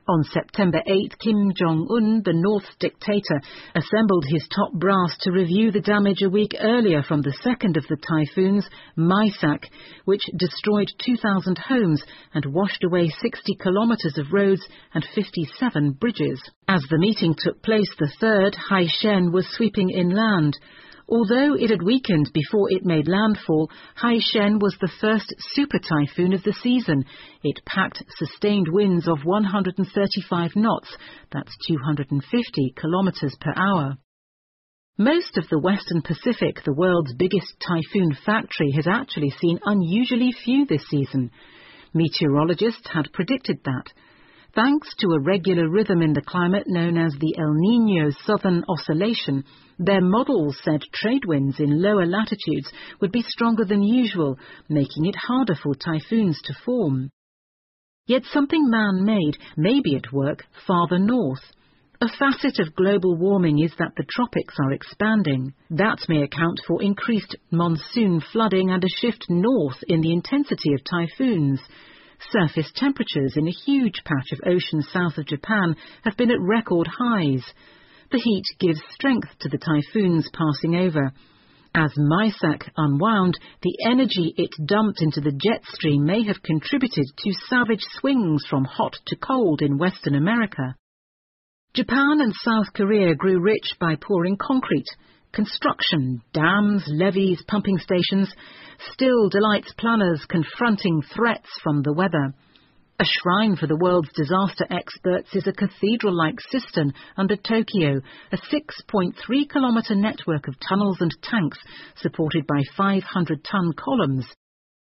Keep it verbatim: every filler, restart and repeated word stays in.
On September eighth, Kim Jong-un, the North's dictator, assembled his top brass to review the damage a week earlier from the second of the typhoons, Maisak, which destroyed two thousand homes and washed away sixty kilometers of roads and fifty-seven bridges. As the meeting took place, the third, Haishen, was sweeping inland. Although it had weakened before it made landfall, Haishen was the first super typhoon of the season. It packed sustained winds of one hundred thirty-five knots, that's two hundred fifty kilometers per hour. Most of the Western Pacific, the world's biggest typhoon factory, has actually seen unusually few this season. Meteorologists had predicted that. Thanks to a regular rhythm in the climate known as the El Niño Southern Oscillation, their models said trade winds in lower latitudes would be stronger than usual, making it harder for typhoons to form. Yet something man-made may be at work farther north. A facet of global warming is that the tropics are expanding. That may account for increased monsoon flooding and a shift north in the intensity of typhoons. Surface temperatures in a huge patch of ocean south of Japan have been at record highs. The heat gives strength to the typhoons passing over. As Maisak unwound, the energy it dumped into the jet stream may have contributed to savage swings from hot to cold in Western America. Japan and South Korea grew rich by pouring concrete. Construction, dams, levees, pumping stations, still delights planners confronting threats from the weather. A shrine for the world's disaster experts is a cathedral-like cistern under Tokyo, a six point three kilometre network of tunnels and tanks supported by five hundred ton columns.